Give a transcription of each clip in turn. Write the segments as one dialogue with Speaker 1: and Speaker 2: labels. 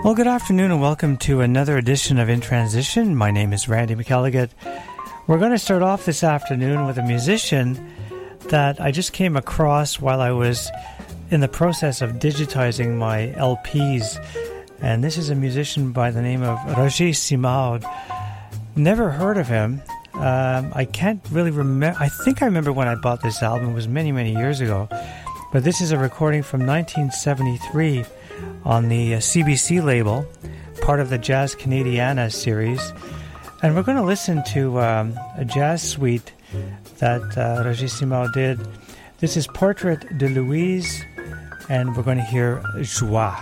Speaker 1: Well, good afternoon and welcome to another edition of In Transition. My name is Randy McElligott. We're going to start off this afternoon with a musician that I just came across while I was in the process of digitizing my LPs. And this is a musician by the name of Roger Simard. Never heard of him. I can't really remember. I think I remember when I bought this album. It was many, many years ago. But this is a recording from 1973 on the CBC label, part of the Jazz Canadiana series. And we're going to listen to a jazz suite that Roger Simard did. This is Portrait de Louise, and we're going to hear Joie.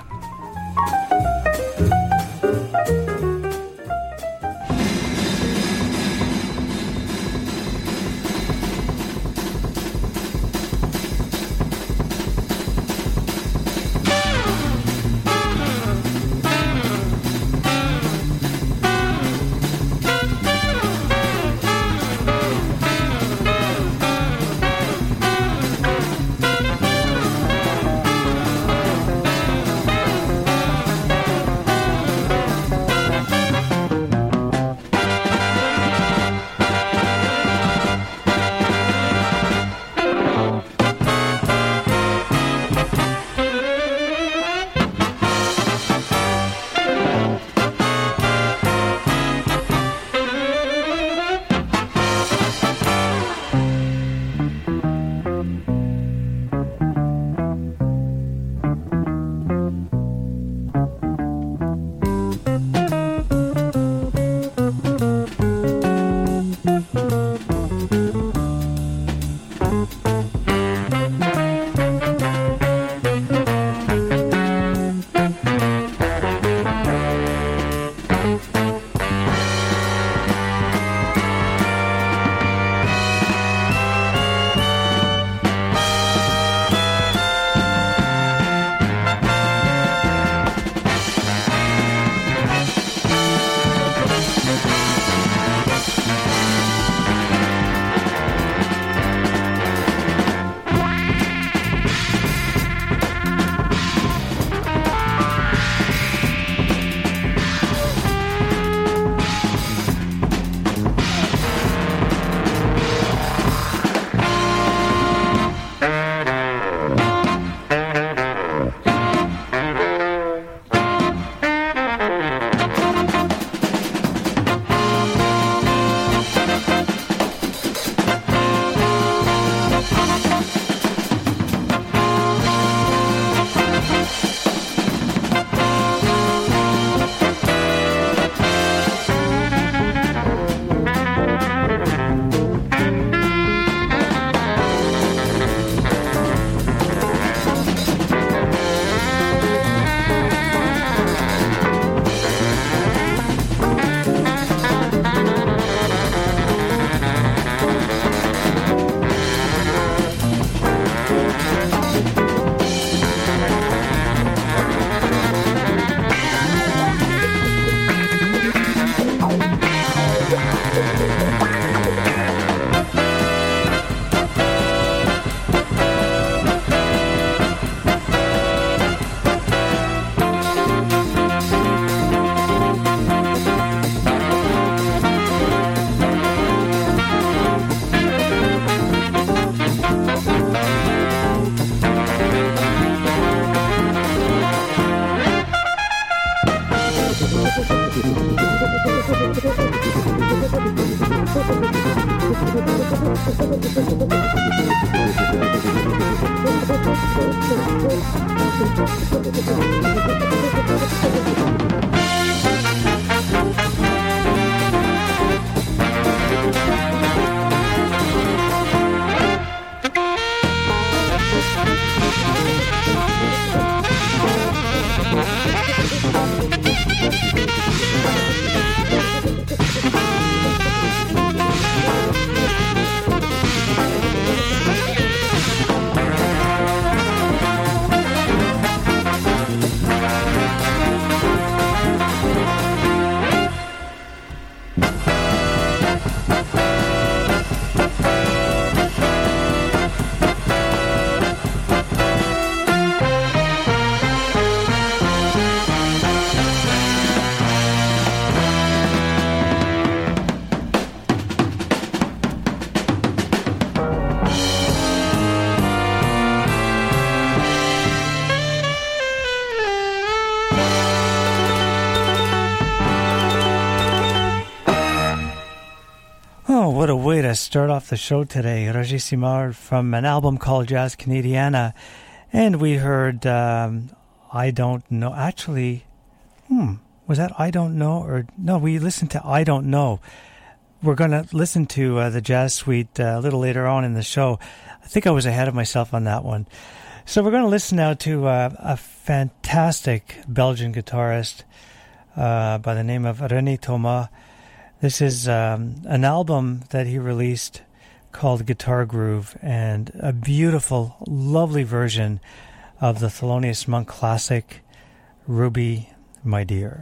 Speaker 1: what a way to start off the show today. Roger Simard from an album called Jazz Canadiana. And we heard I Don't Know. Actually, was that I Don't Know? Or no, we listened to I Don't Know. We're going to listen to the Jazz Suite a little later on in the show. I think I was ahead of myself on that one. So we're going to listen now to a fantastic Belgian guitarist by the name of René Thomas. This is an album that he released called Guitar Groove, and a beautiful, lovely version of the Thelonious Monk classic, Ruby, My Dear.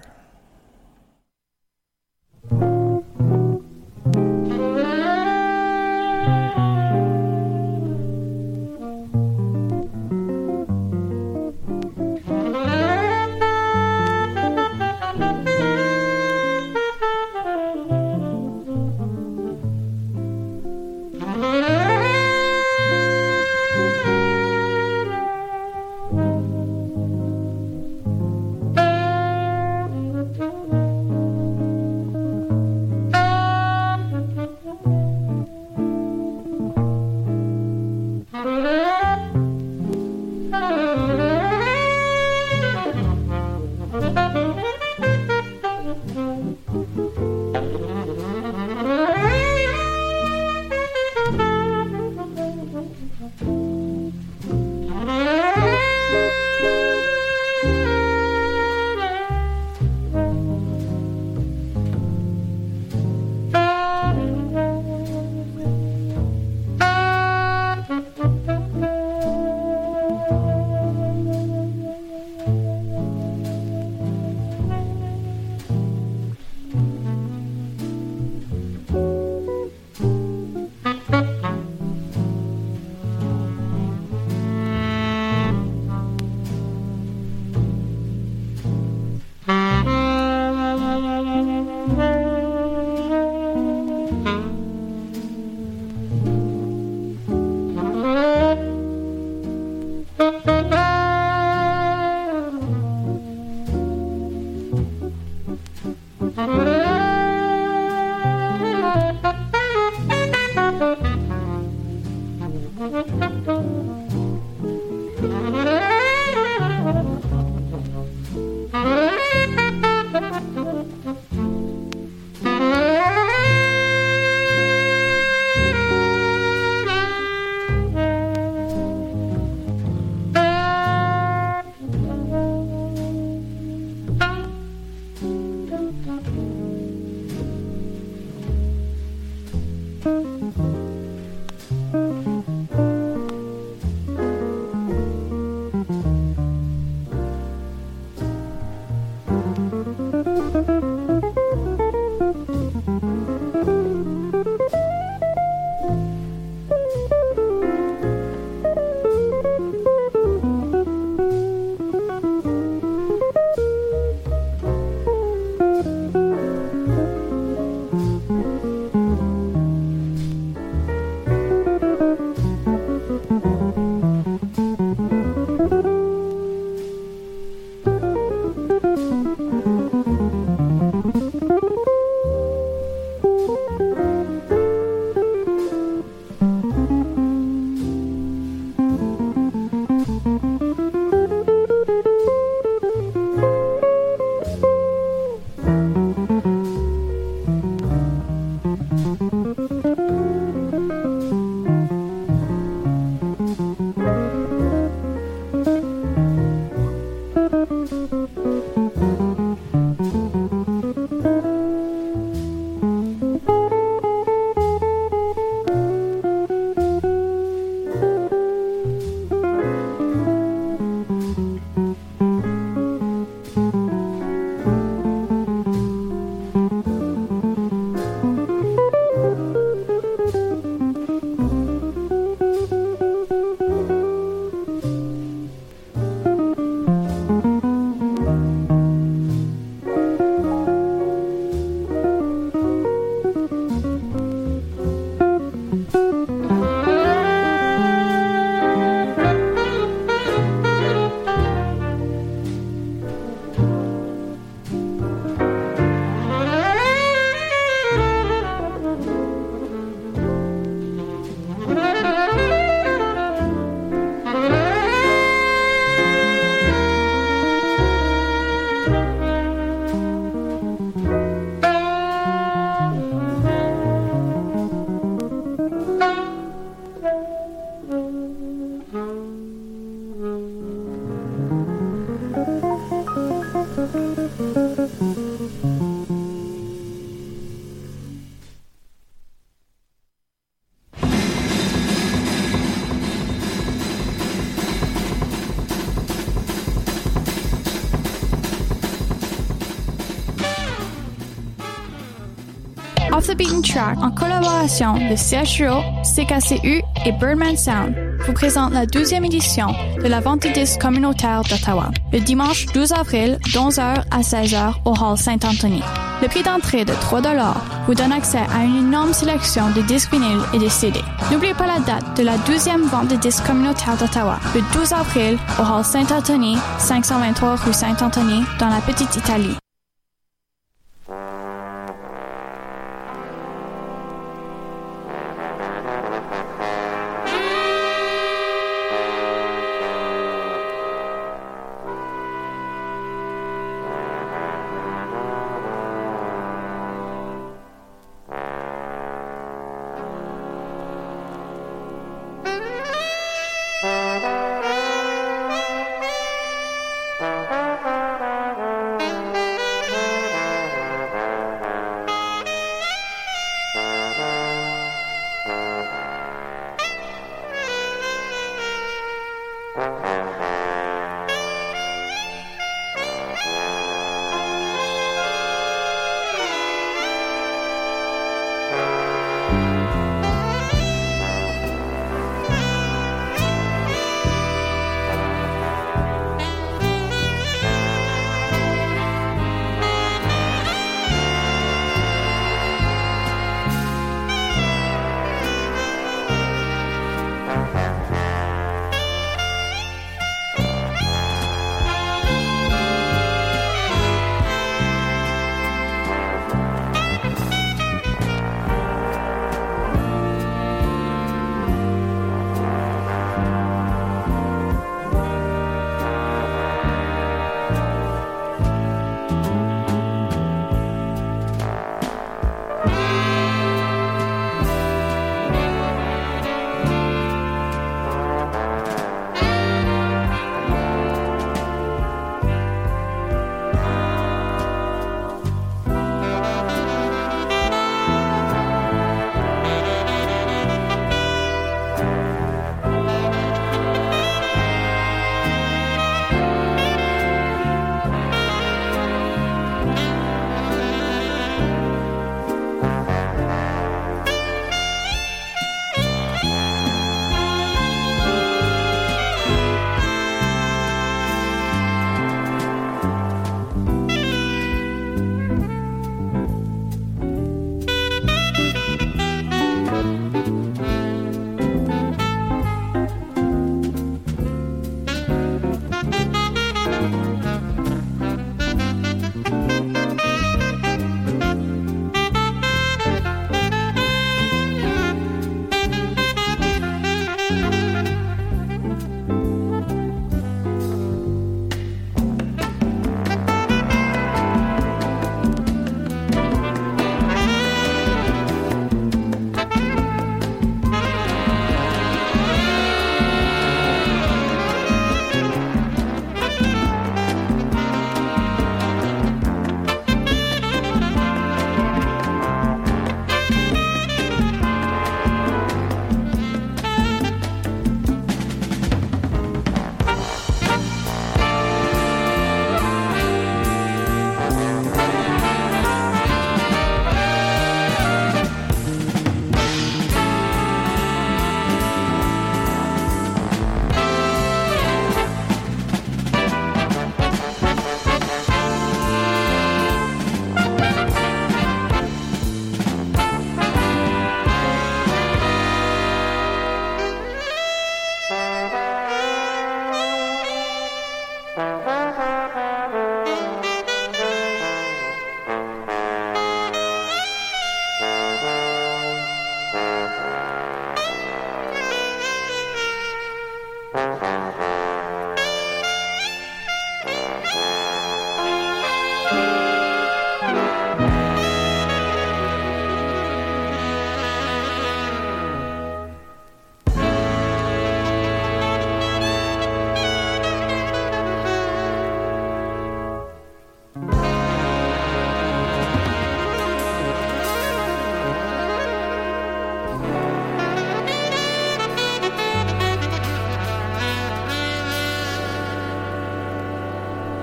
Speaker 2: Off the Beaten Track, en collaboration de CHUO, CKCU et Birdman Sound, vous présente la 12e édition de la vente de disques communautaire d'Ottawa, le dimanche 12 avril, de 11h à 16h au Hall Saint-Anthony. Le prix d'entrée de 3 $ vous donne accès à une énorme sélection de disques vinyles et de CD. N'oubliez pas la date de la 12e vente de disques communautaire d'Ottawa, le 12 avril au Hall Saint-Anthony, 523 rue Saint-Anthony, dans la Petite Italie.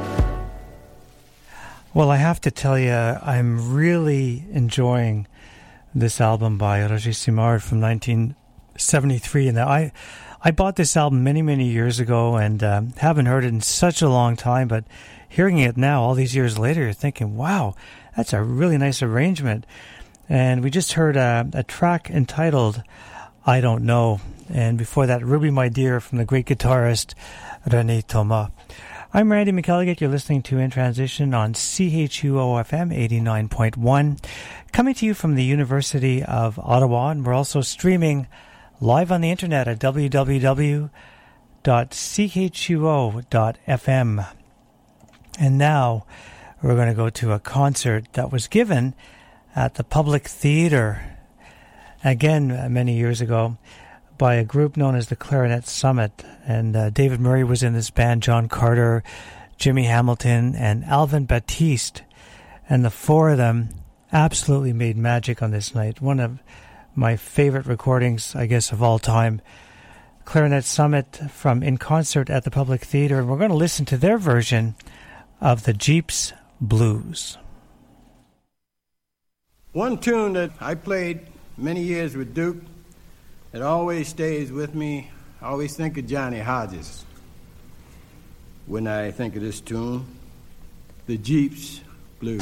Speaker 1: Well, I have to tell you, I'm really enjoying this album by Roger Simard from 1973. And I bought this album many, many years ago and haven't heard it in such a long time, but hearing it now, all these years later, you're thinking, wow, that's a really nice arrangement. And we just heard a track entitled I Don't Know. And before that, Ruby My Dear from the great guitarist René Thomas. I'm Randy McElligott. You're listening to In Transition on CHUO-FM 89.1, coming to you from the University of Ottawa. And we're also streaming live on the internet at www.chuo.fm. And now we're going to go to a concert that was given at the Public Theatre, again, many years ago, by a group known as the Clarinet Summit. And David Murray was in this band, John Carter, Jimmy Hamilton, and Alvin Batiste. And the four of them absolutely made magic on this night. One of my favorite recordings, I guess, of all time. Clarinet Summit from In Concert at the Public Theatre. And we're going to listen to their version of the Jeeps Blues.
Speaker 3: One tune that I played many years with Duke, it always stays with me. I always think of Johnny Hodges when I think of this tune, the Jeeps Blues.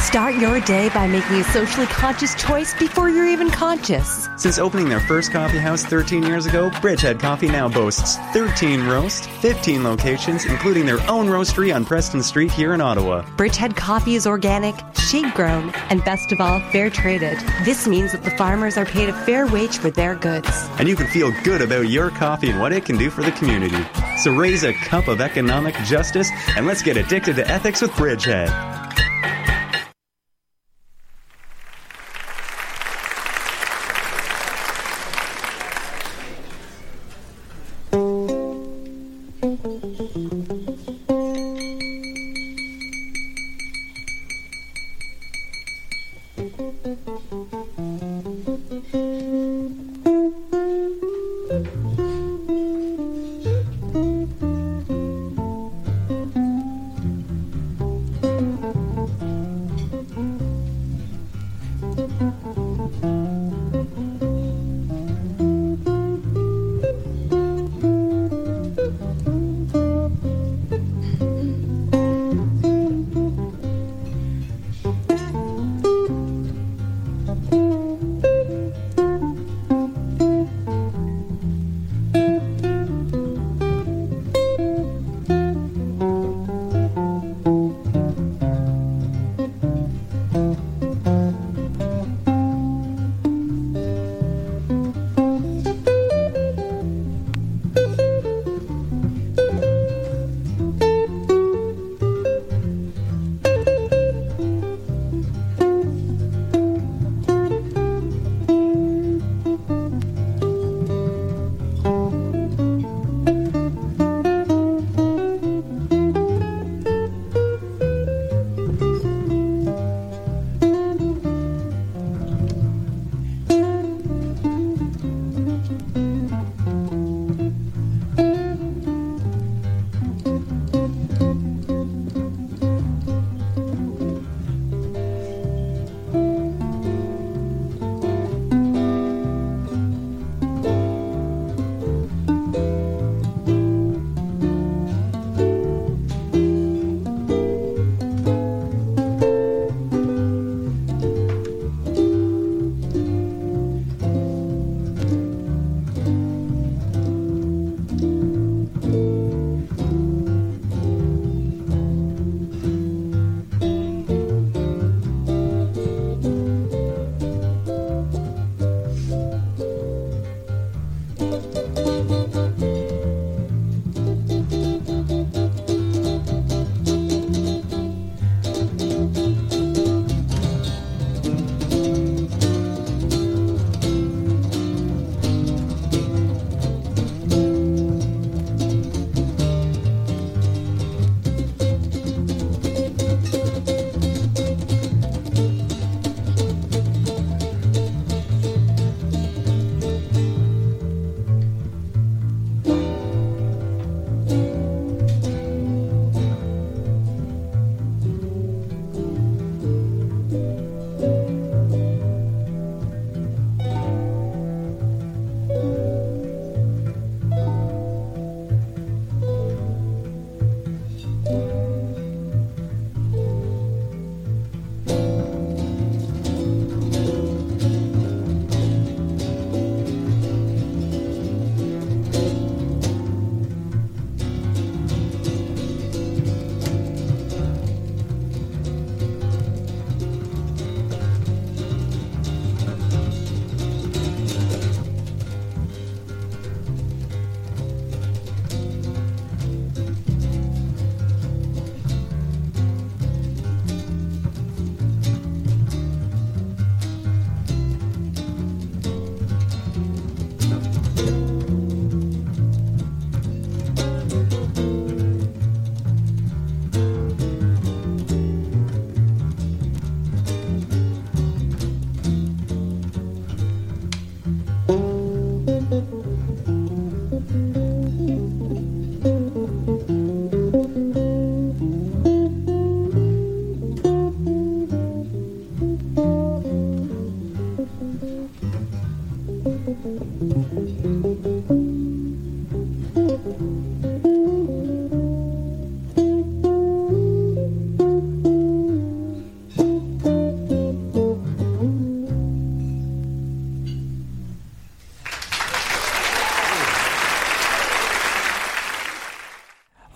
Speaker 4: Start your day by making a socially conscious choice before you're even conscious.
Speaker 5: Since opening their first coffee house 13 years ago, Bridgehead Coffee now boasts 13 roasts, 15 locations, including their own roastery on Preston Street here in Ottawa.
Speaker 4: Bridgehead Coffee is organic, shade-grown, and best of all, fair-traded. This means that the farmers are paid a fair wage for their goods.
Speaker 5: And you can feel good about your coffee and what it can do for the community. So raise a cup of economic justice and let's get addicted to ethics with Bridgehead.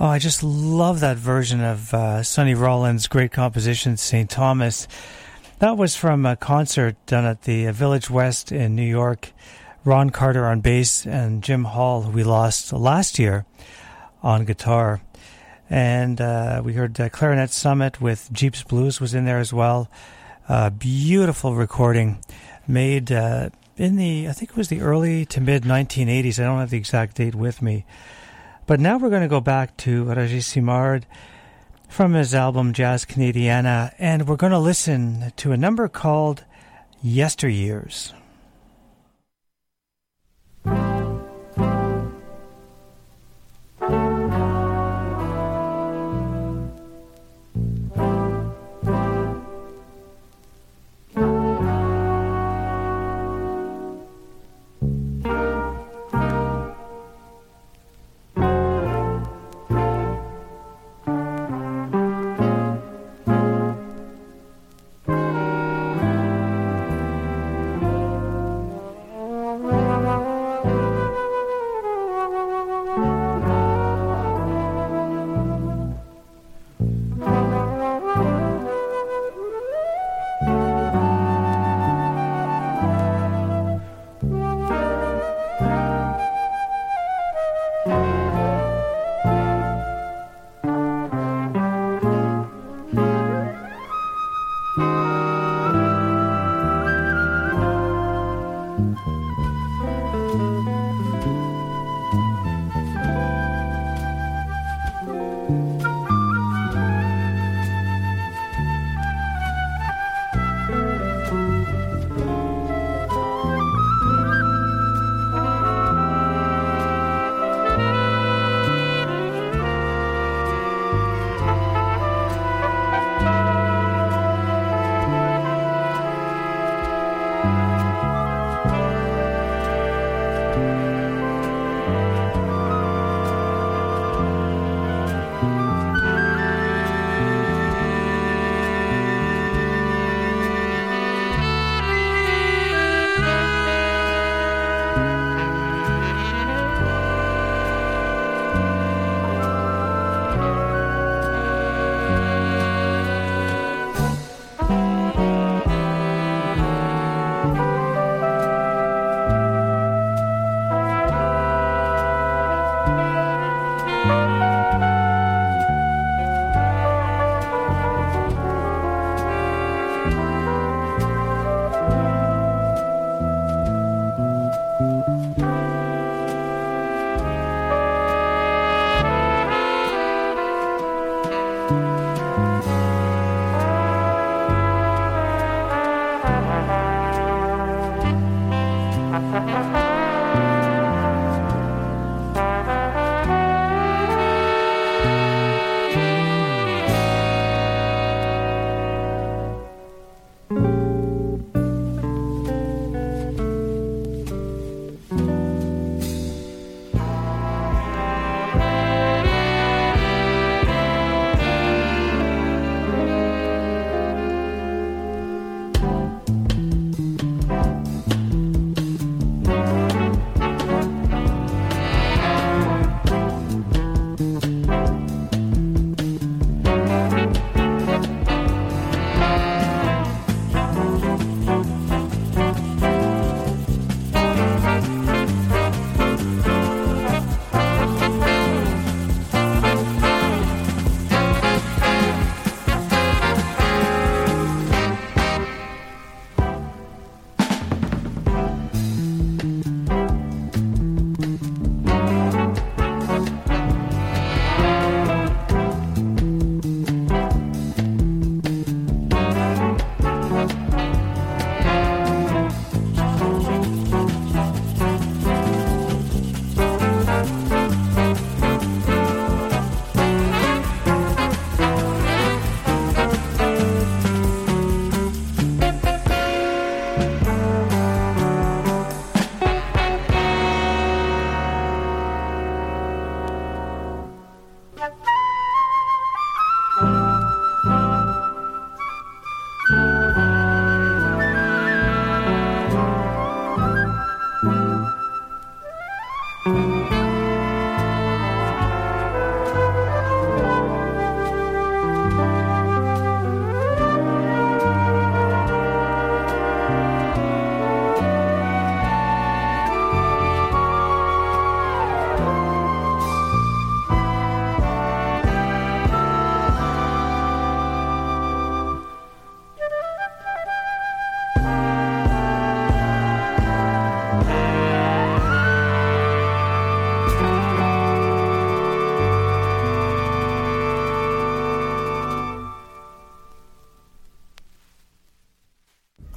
Speaker 1: Oh, I just love that version of Sonny Rollins' great composition, St. Thomas. That was from a concert done at the Village West in New York. Ron Carter on bass and Jim Hall, who we lost last year, on guitar. And we heard Clarinet Summit with Jeeps Blues was in there as well. Beautiful recording made in the, I think it was the early to mid 1980s. I don't have the exact date with me. But now we're going to go back to Roger Simard from his album Jazz Canadiana, and we're going to listen to a number called Yesteryears.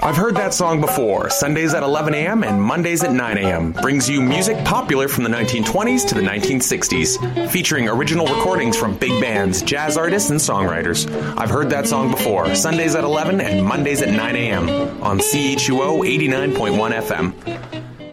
Speaker 6: I've Heard That Song Before, Sundays at 11 a.m. and Mondays at 9 a.m. brings you music popular from the 1920s to the 1960s, featuring original recordings from big bands, jazz artists, and songwriters. I've Heard That Song Before, Sundays at 11 and Mondays at 9 a.m. on CHUO 89.1 FM.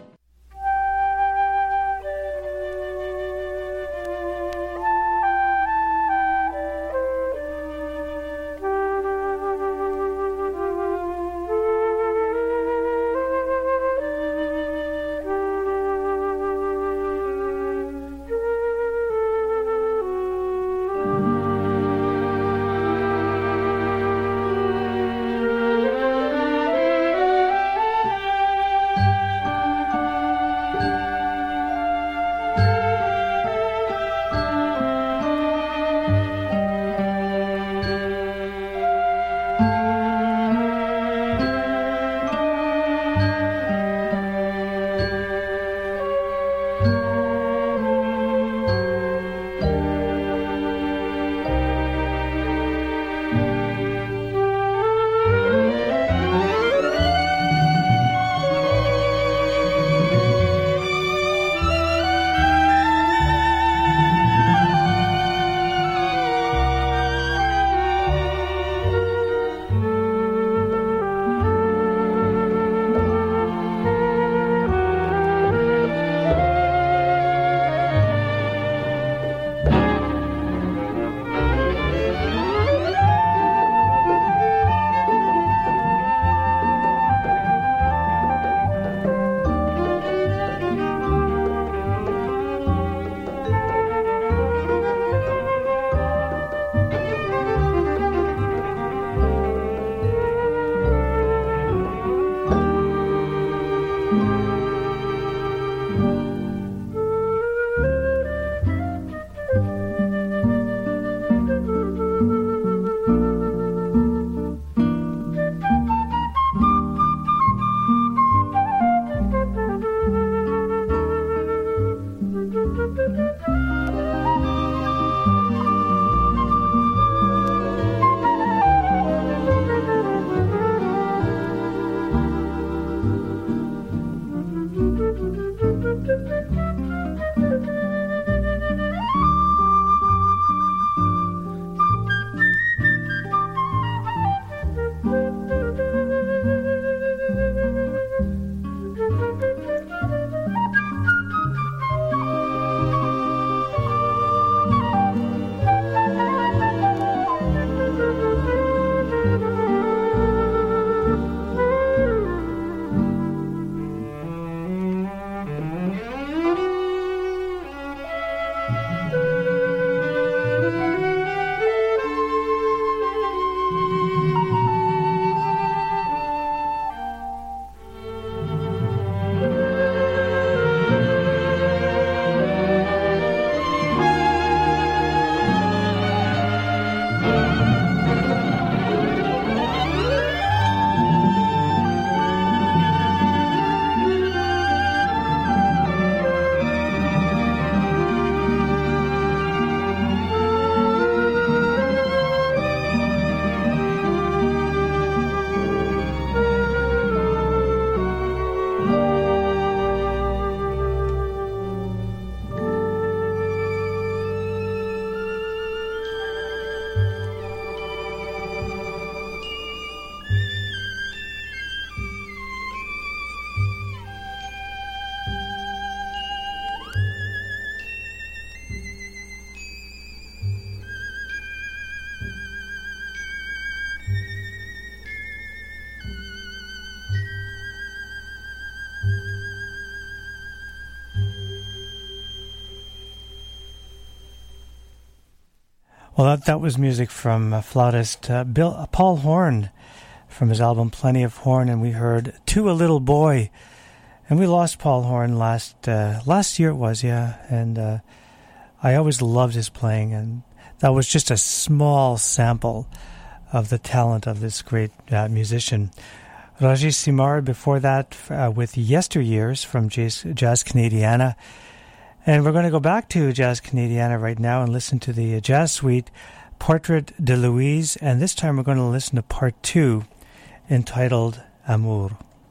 Speaker 1: Well, that was music from flautist Paul Horn from his album Plenty of Horn, and we heard To a Little Boy. And we lost Paul Horn last year it was, yeah. And I always loved his playing, and that was just a small sample of the talent of this great musician. Rajesh Simard before that with Yesteryears from Jazz Canadiana. And we're going to go back to Jazz Canadiana right now and listen to the jazz suite Portrait de Louise, and this time we're going to listen to part 2 entitled Amour.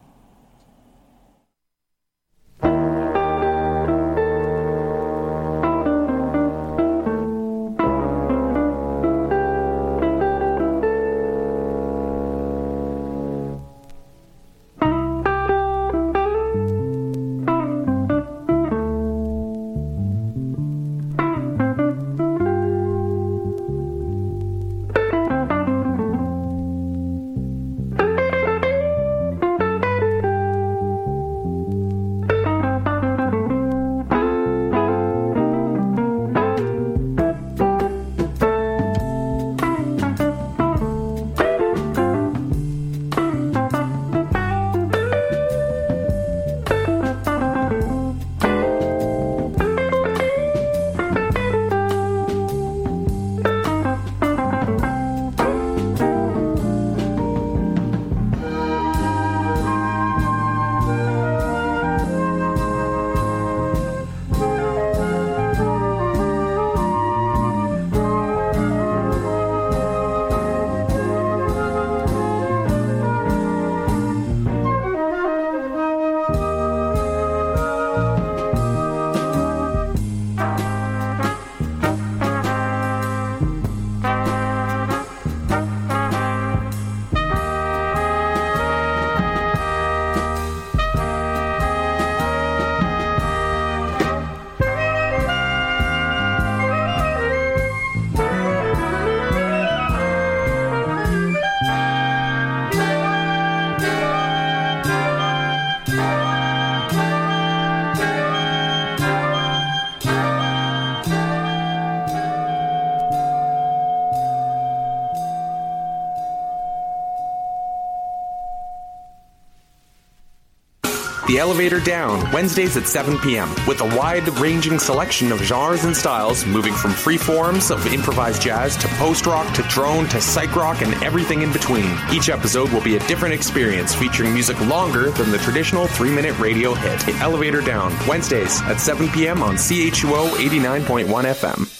Speaker 6: The Elevator Down, Wednesdays at 7 p.m., with a wide-ranging selection of genres and styles, moving from free forms of improvised jazz to post-rock to drone to psych rock and everything in between. Each episode will be a different experience, featuring music longer than the traditional 3-minute radio hit. The Elevator Down, Wednesdays at 7 p.m. on CHUO 89.1 FM.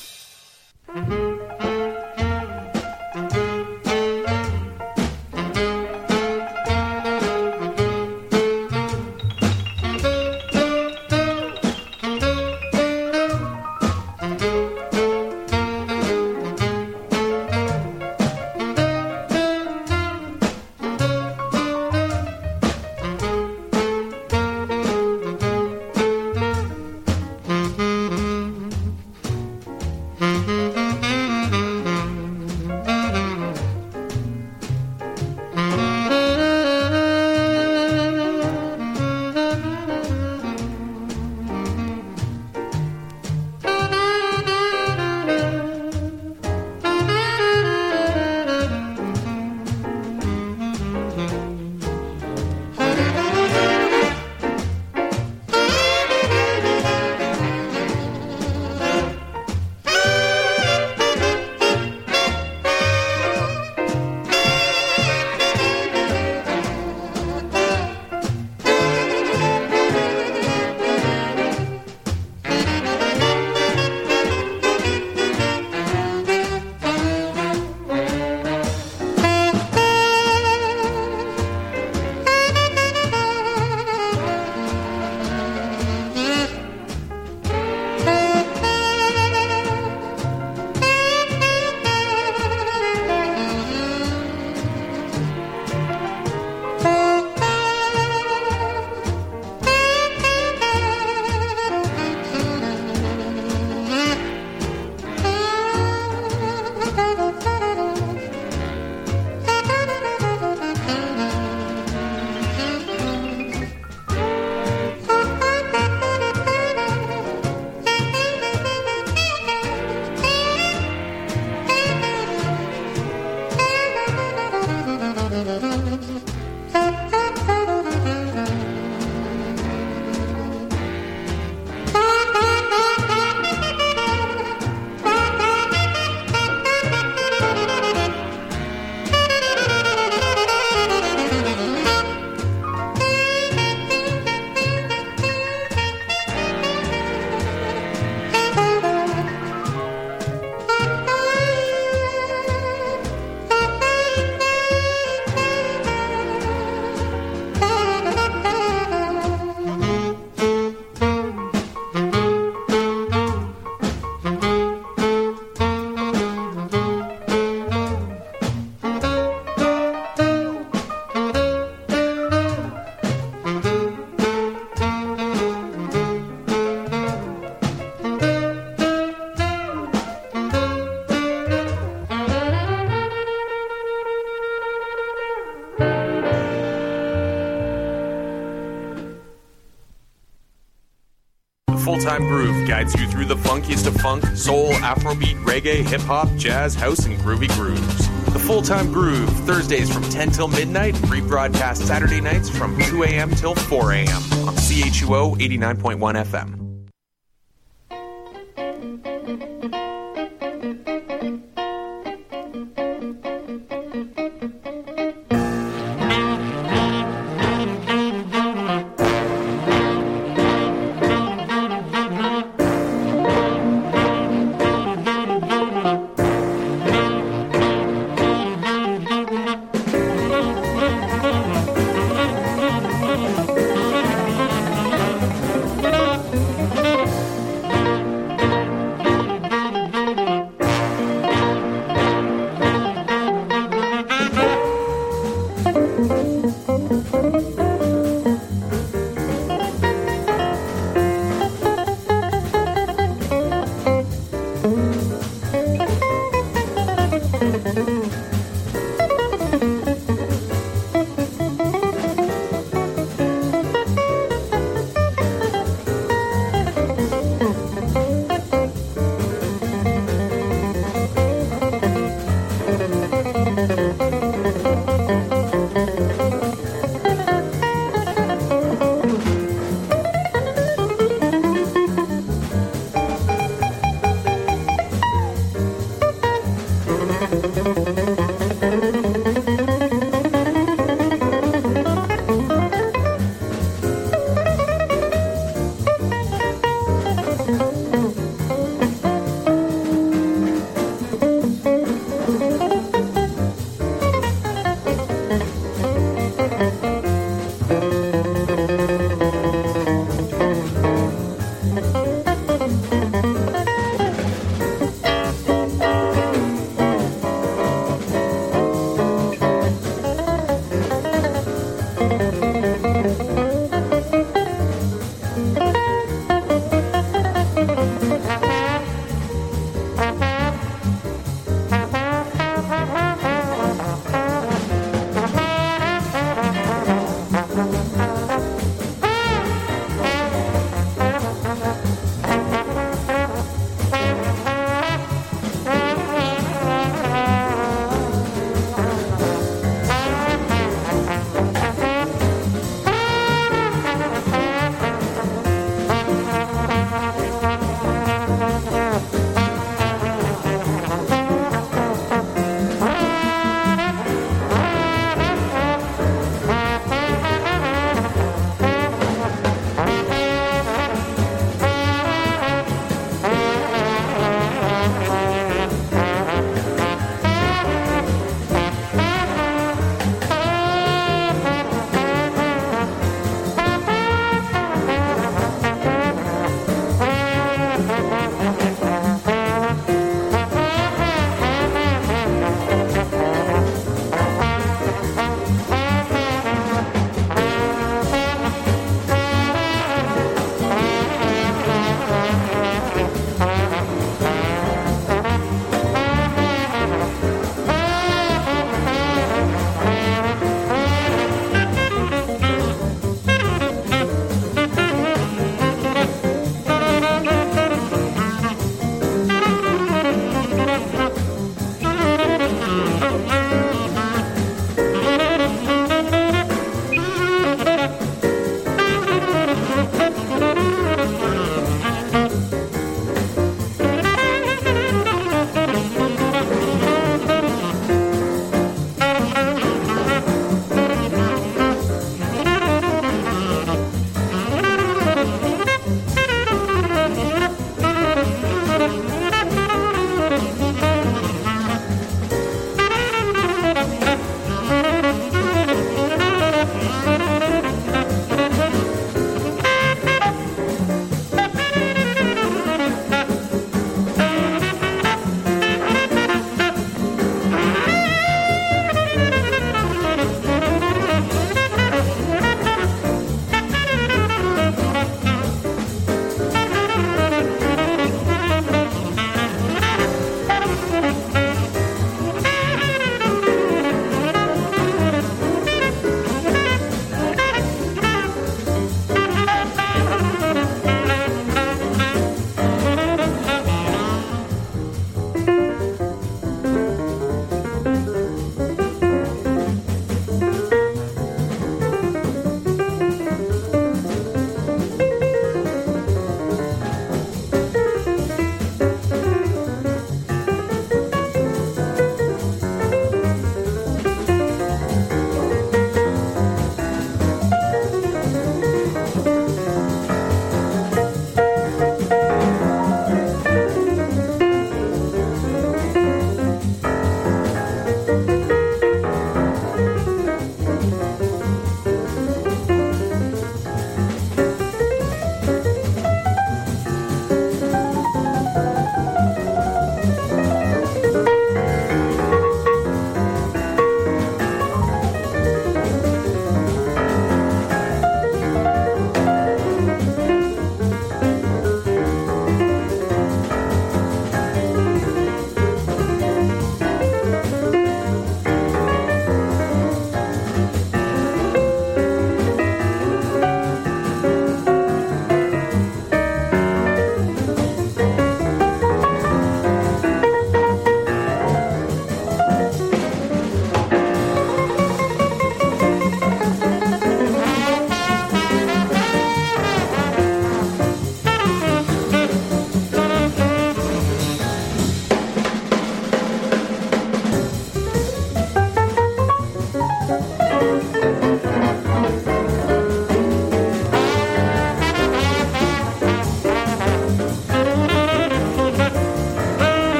Speaker 6: Full-Time Groove guides you through the funkiest of funk, soul, Afrobeat, reggae, hip-hop, jazz, house, and groovy grooves. The Full-Time Groove, Thursdays from 10 till midnight, rebroadcast Saturday nights from 2 a.m. till 4 a.m. on CHUO 89.1 FM.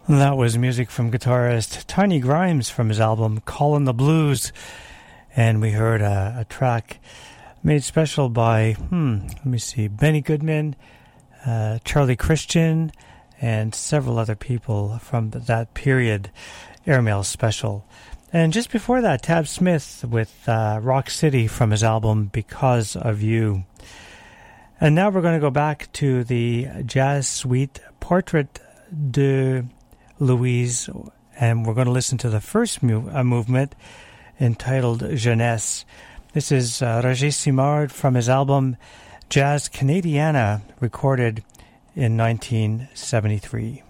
Speaker 1: That was music from guitarist Tiny Grimes from his album Callin' the Blues. And we heard a track made special by, let me see, Benny Goodman, Charlie Christian, and several other people from that period, Airmail Special. And just before that, Tab Smith with Rock City from his album Because of You. And now we're going to go back to the jazz suite Portrait de Louise, and we're going to listen to the first movement entitled Jeunesse. This is Roger Simard from his album Jazz Canadiana, recorded in 1973.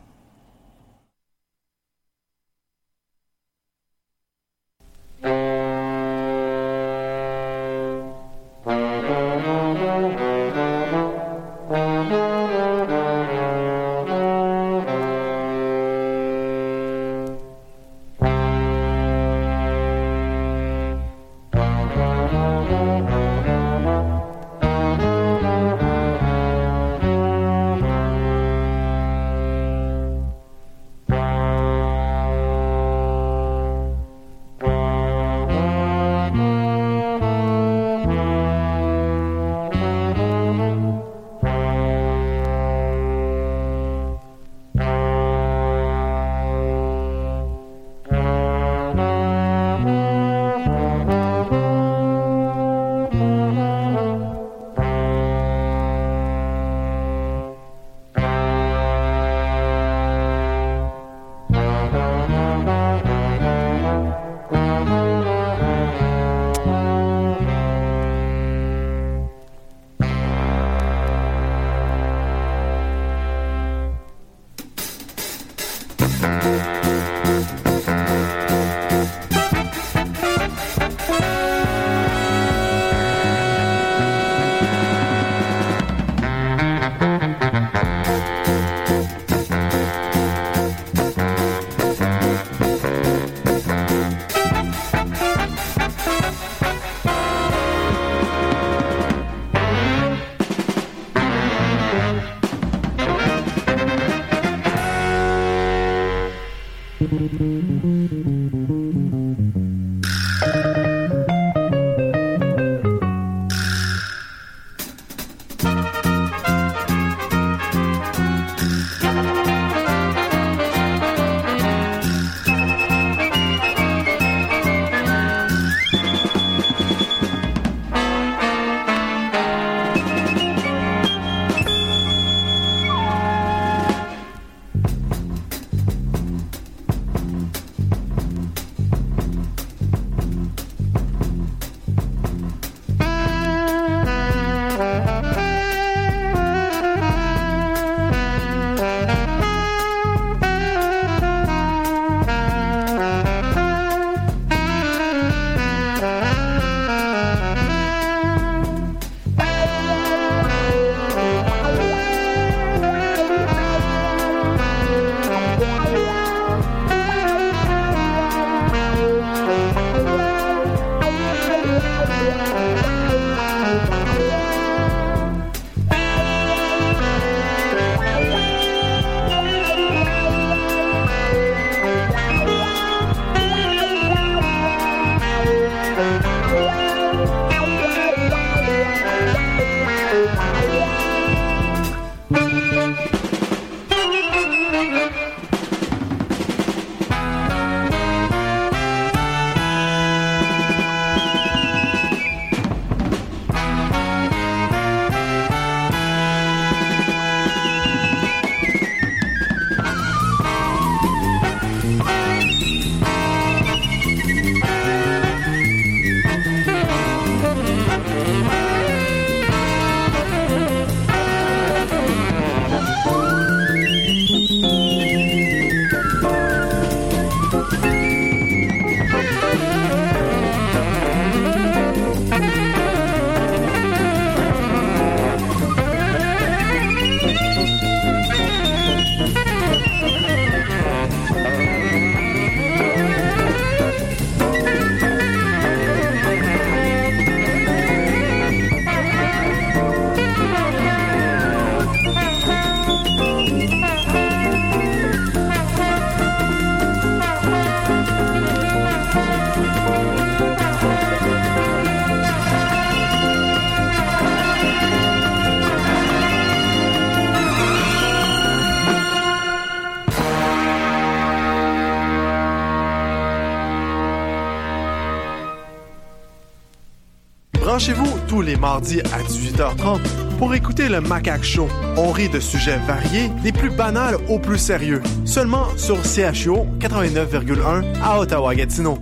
Speaker 7: Branchez-vous tous les mardis à 18h30 pour écouter le Macaque Show. On rit de sujets variés, des plus banals aux plus sérieux. Seulement sur CHO 89,1 à Ottawa-Gatineau.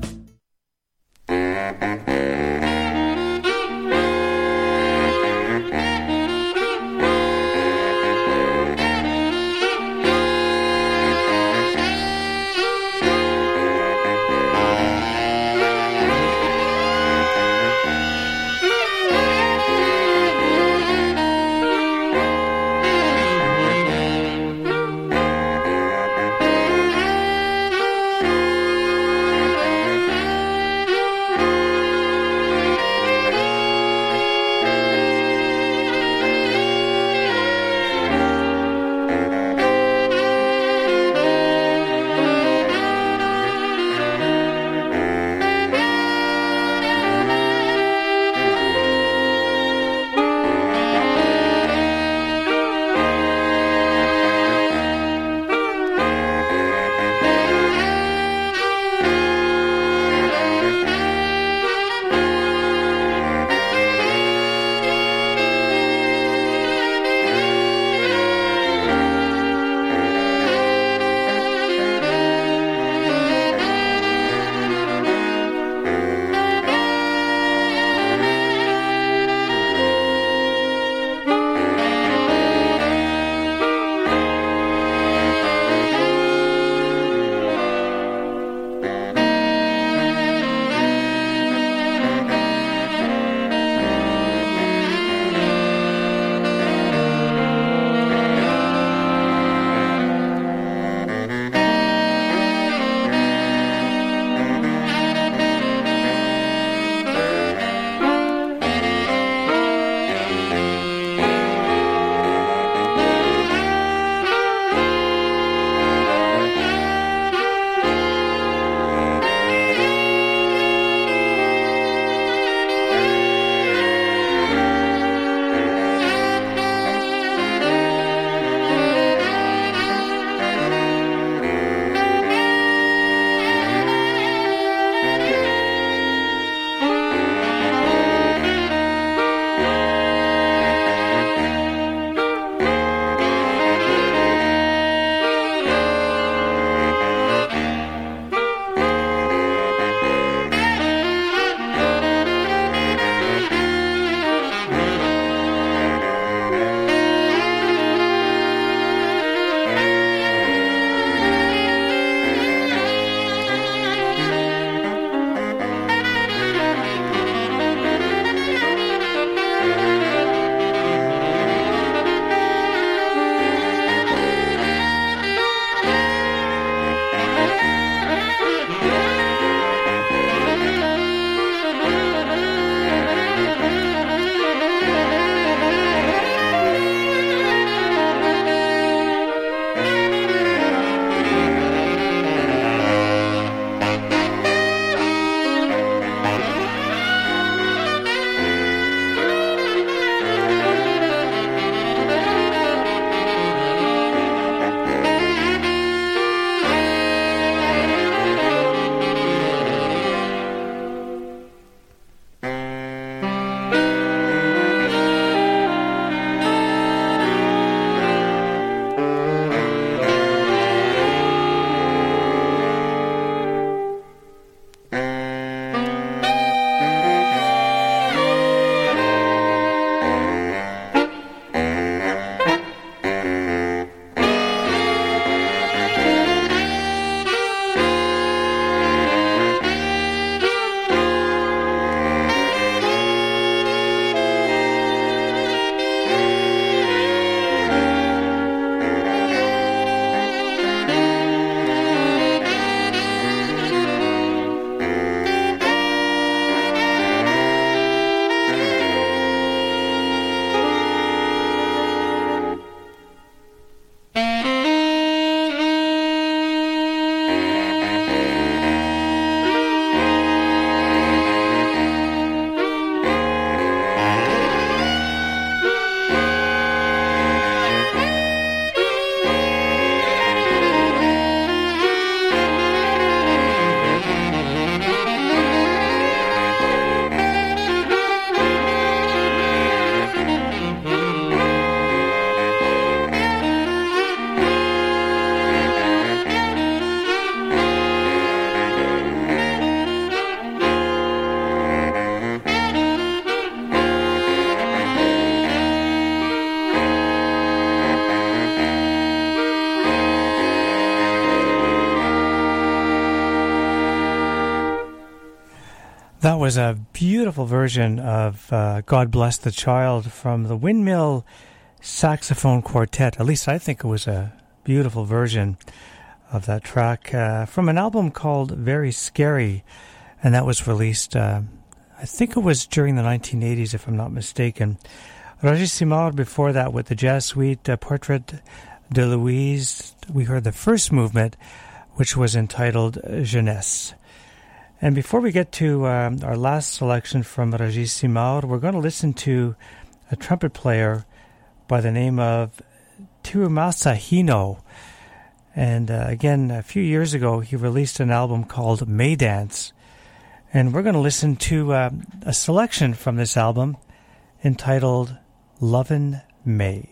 Speaker 1: That was a beautiful version of God Bless the Child from the Windmill Saxophone Quartet. At least I think it was a beautiful version of that track from an album called Very Scary, and that was released, I think it was during the 1980s, if I'm not mistaken. Régis Simard before that with the jazz suite Portrait de Louise. We heard the first movement, which was entitled Jeunesse. And before we get to our last selection from Régis Simard, we're going to listen to a trumpet player by the name of Tirumasa Hino. And again, a few years ago, he released an album called May Dance. And we're going to listen to a selection from this album entitled Lovin' May.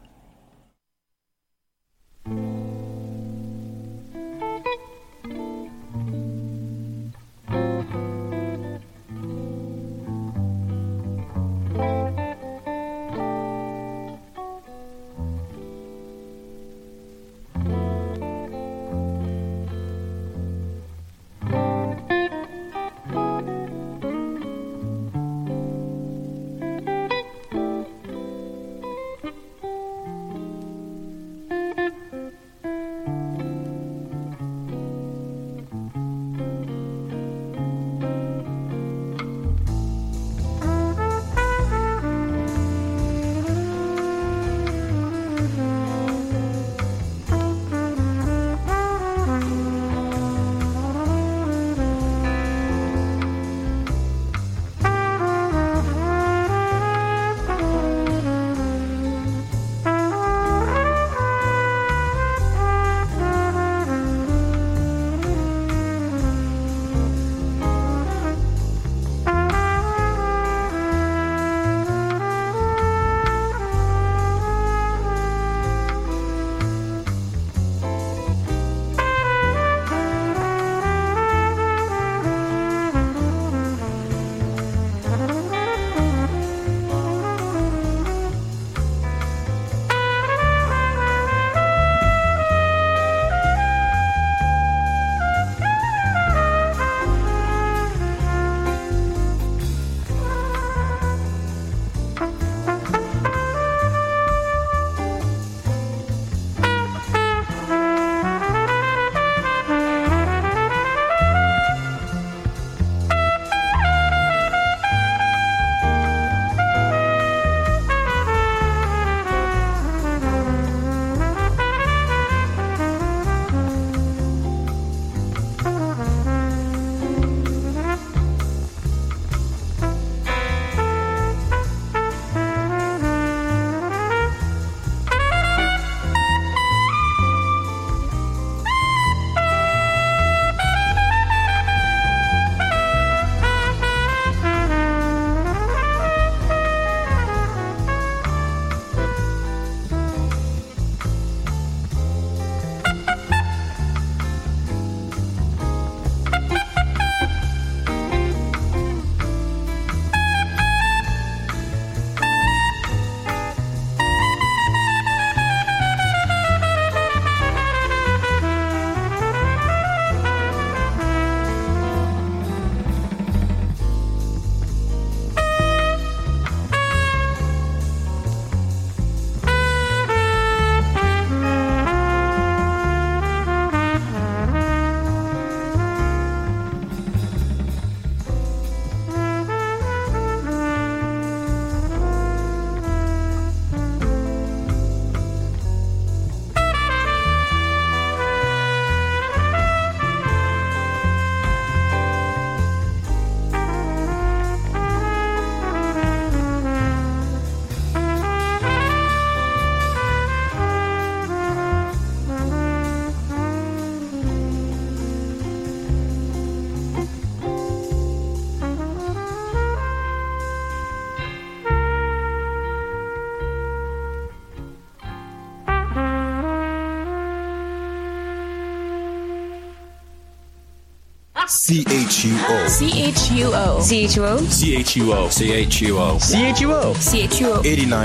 Speaker 8: CHUO.
Speaker 9: CHUO.
Speaker 8: CHUO. CHUO. CHUO.
Speaker 9: CHUO. CHUO.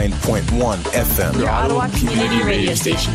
Speaker 8: 89.1 FM.
Speaker 9: Your Ottawa Community Radio Station.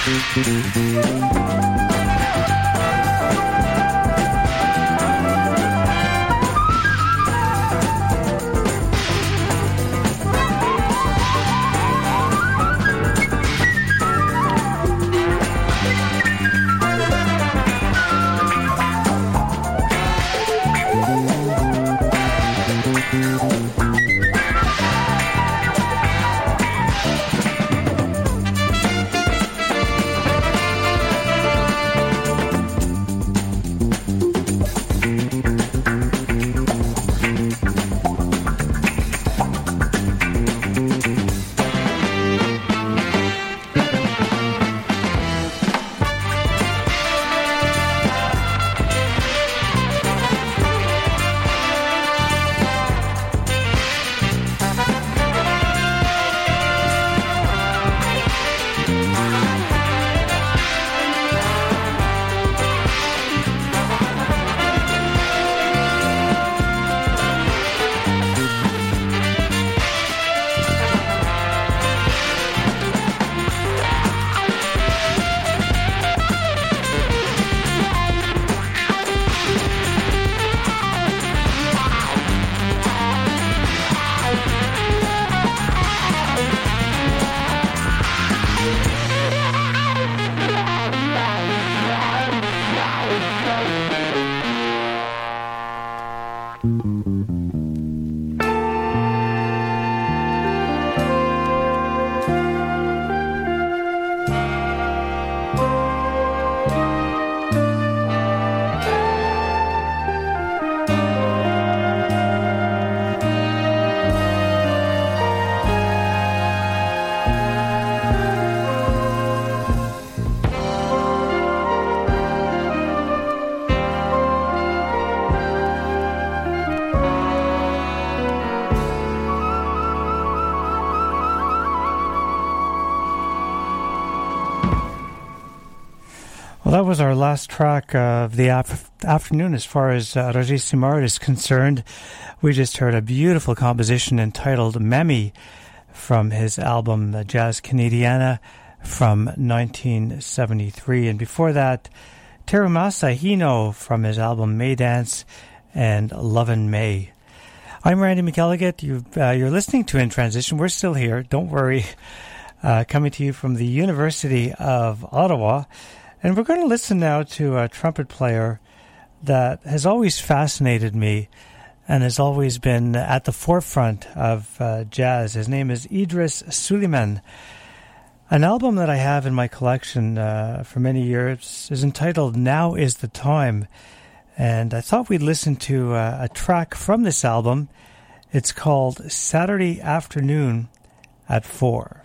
Speaker 1: That was our last track of the afternoon as far as Roger Simard is concerned. We just heard a beautiful composition entitled Mamie from his album Jazz Canadiana from 1973. And before that, Terumasa Hino from his album May Dance and Lovin' May. I'm Randy McElligott. You're listening to In Transition. We're still here. Don't worry. Coming to you from the University of Ottawa. And we're going to listen now to a trumpet player that has always fascinated me and has always been at the forefront of jazz. His name is Idris Suleiman. An album that I have in my collection for many years is entitled Now Is the Time. And I thought we'd listen to a track from this album. It's called Saturday Afternoon at 4.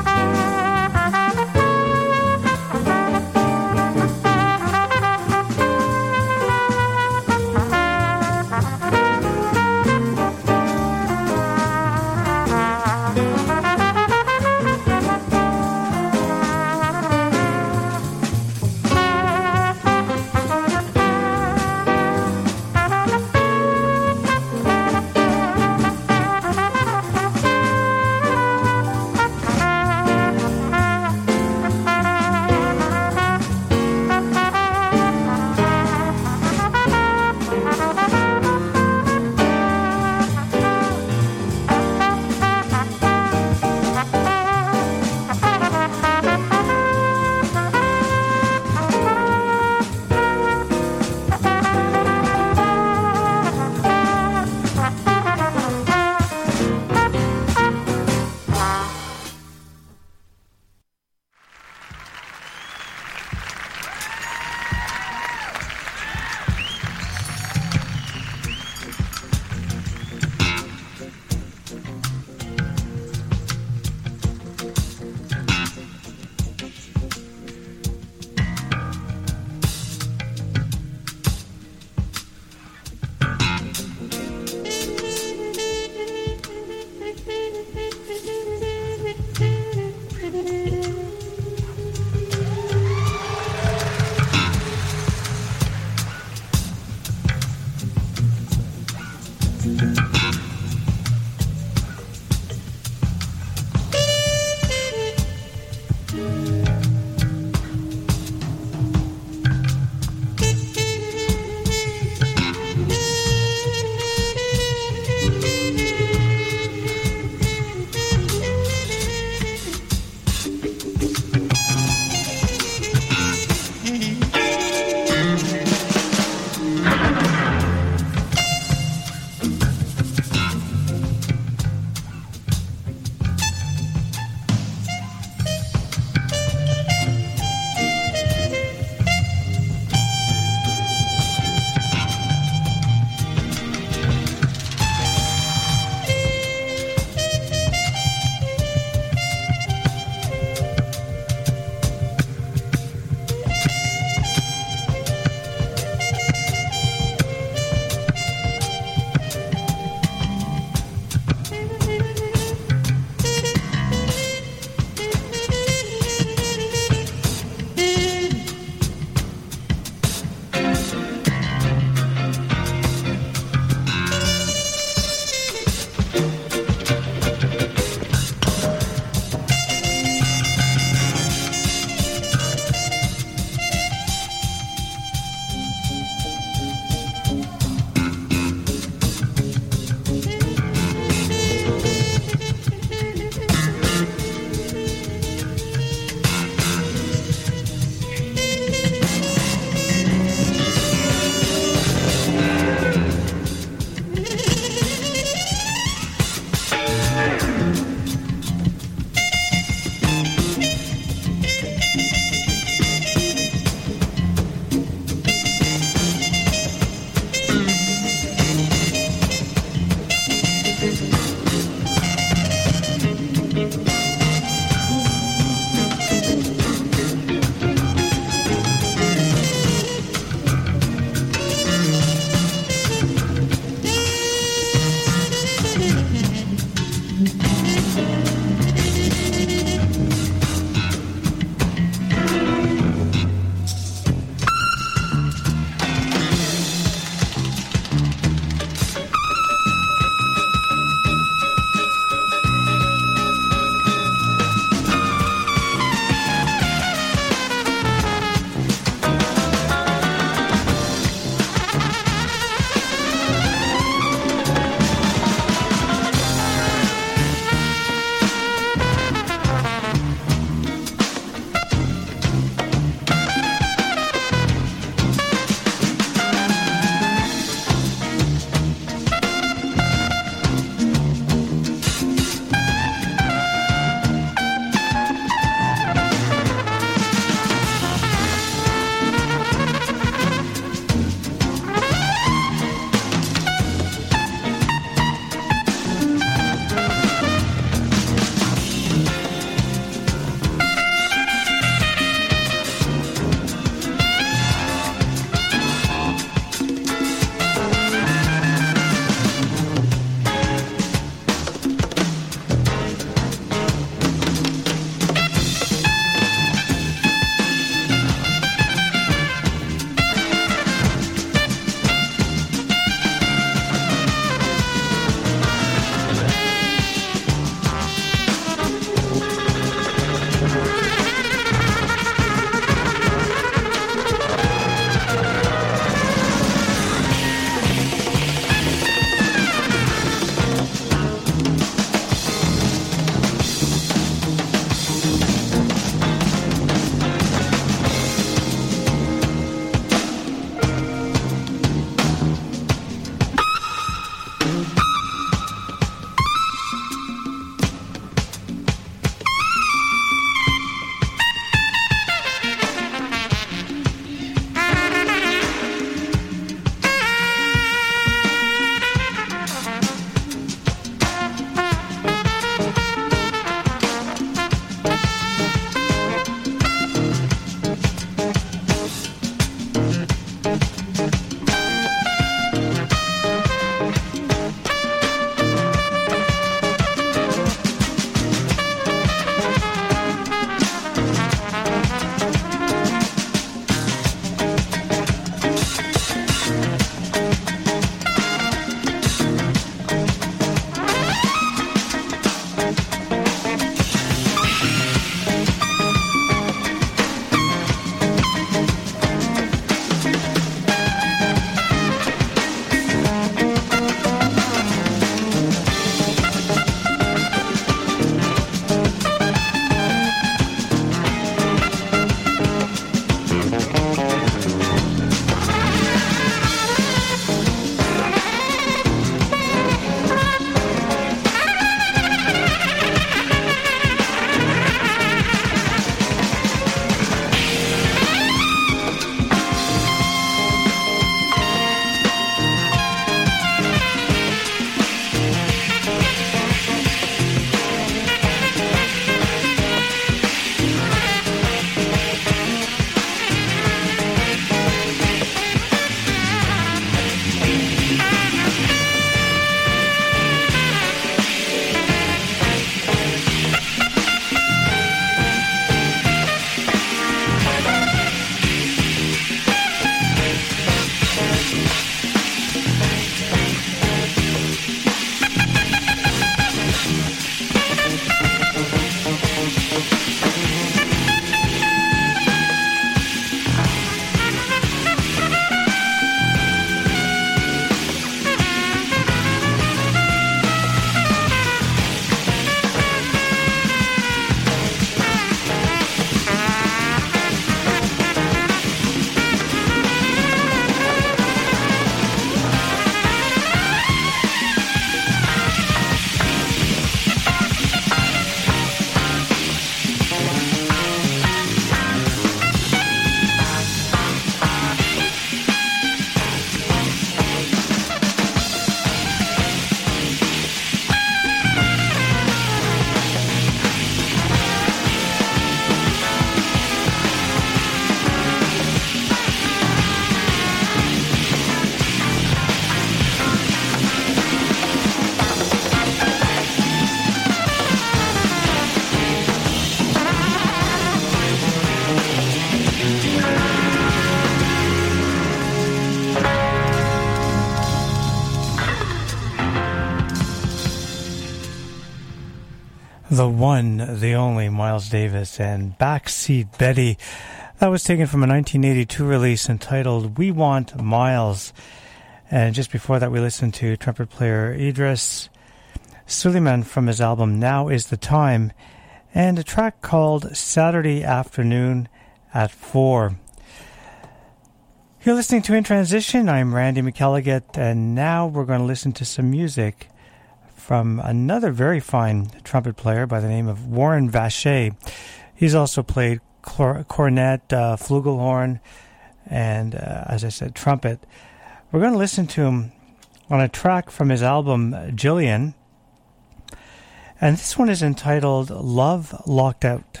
Speaker 1: The one, the only Miles Davis and Backseat Betty. That was taken from a 1982 release entitled We Want Miles. And just before that, we listened to trumpet player Idris Suleiman from his album Now Is the Time, and a track called Saturday Afternoon at 4. You're listening to In Transition. I'm Randy McElligott, and now we're going to listen to some music from another very fine trumpet player by the name of Warren Vacher. He's also played cornet, flugelhorn, and, as I said, trumpet. We're going to listen to him on a track from his album, Jillian. And this one is entitled Love Locked Out.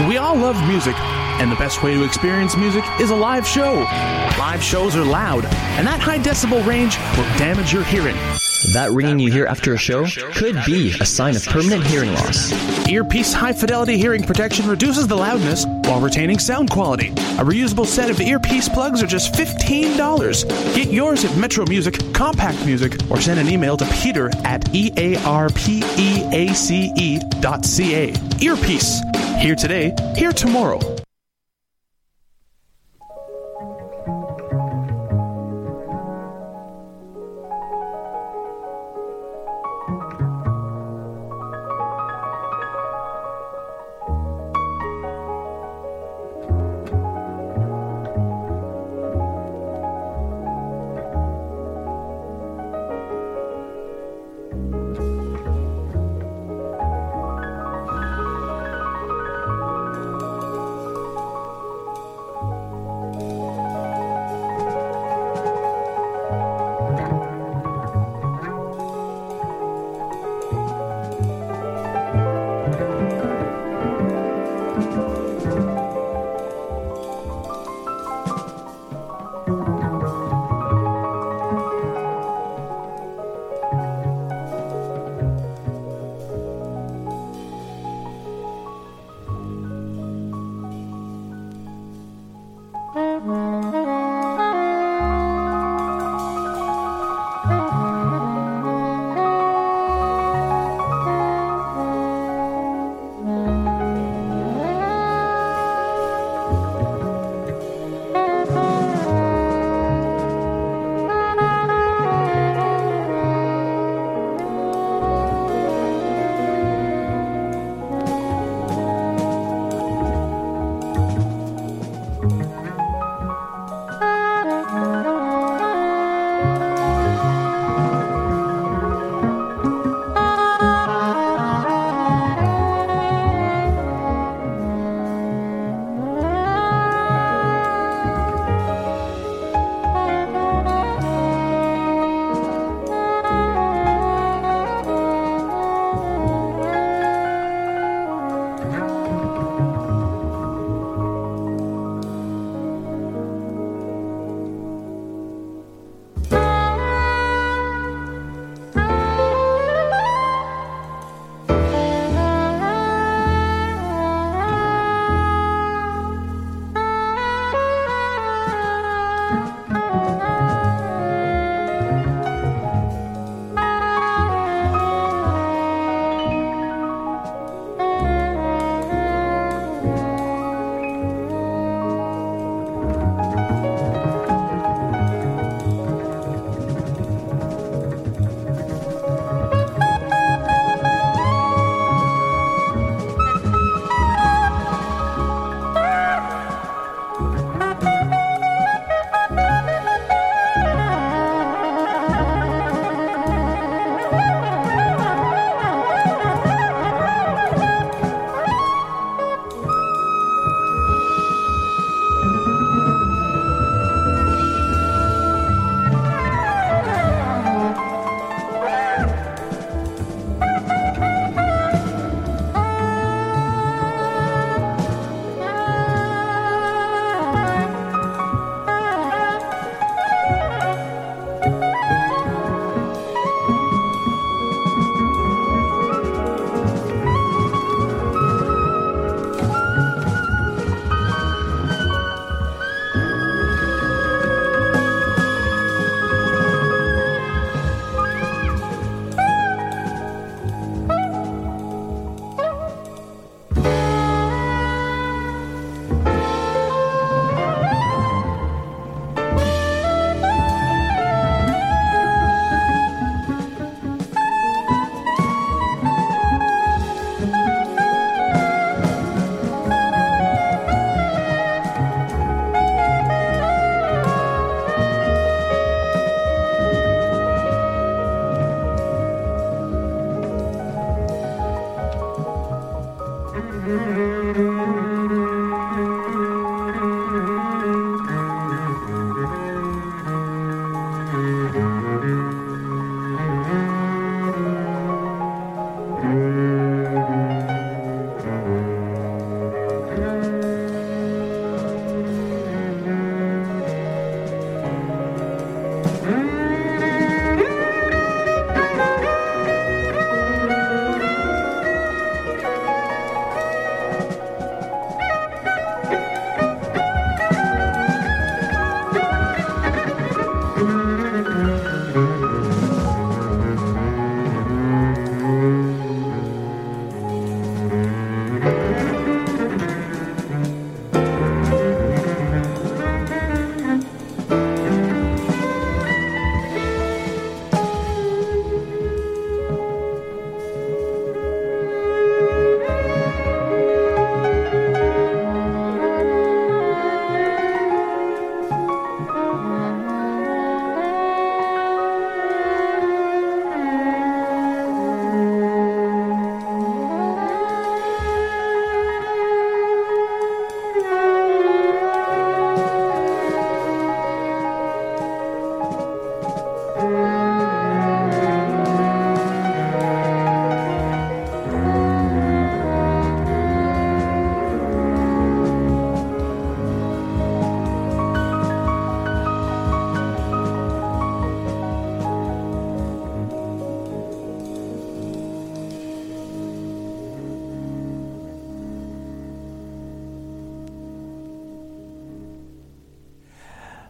Speaker 10: We all love music, and the best way to experience music is a live show. Live shows are loud, and that high decibel range will damage your hearing.
Speaker 11: That ringing you hear after a show could be a sign of permanent hearing loss.
Speaker 10: Earpiece high-fidelity hearing protection reduces the loudness while retaining sound quality. A reusable set of earpiece plugs are just $15. Get yours at Metro Music, Compact Music, or send an email to peter@earpeace.ca. Earpiece. Here today, here tomorrow.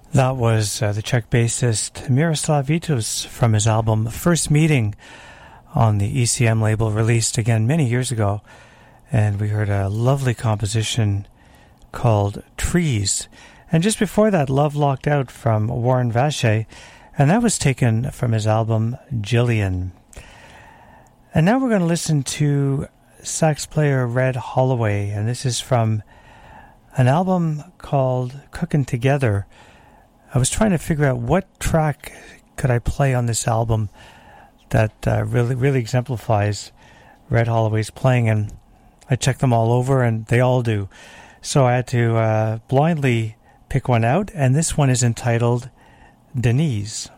Speaker 1: That was the Czech bassist Miroslav Vitus from his album First Meeting on the ECM label, released again many years ago. And we heard a lovely composition called Trees. And just before that, Love Locked Out from Warren Vache, and that was taken from his album Jillian. And now we're going to listen to sax player Red Holloway, and this is from an album called Cookin' Together. I was trying to figure out what track could I play on this album that really exemplifies Red Holloway's playing, and I checked them all over, and they all do. So I had to blindly pick one out, and this one is entitled Denise.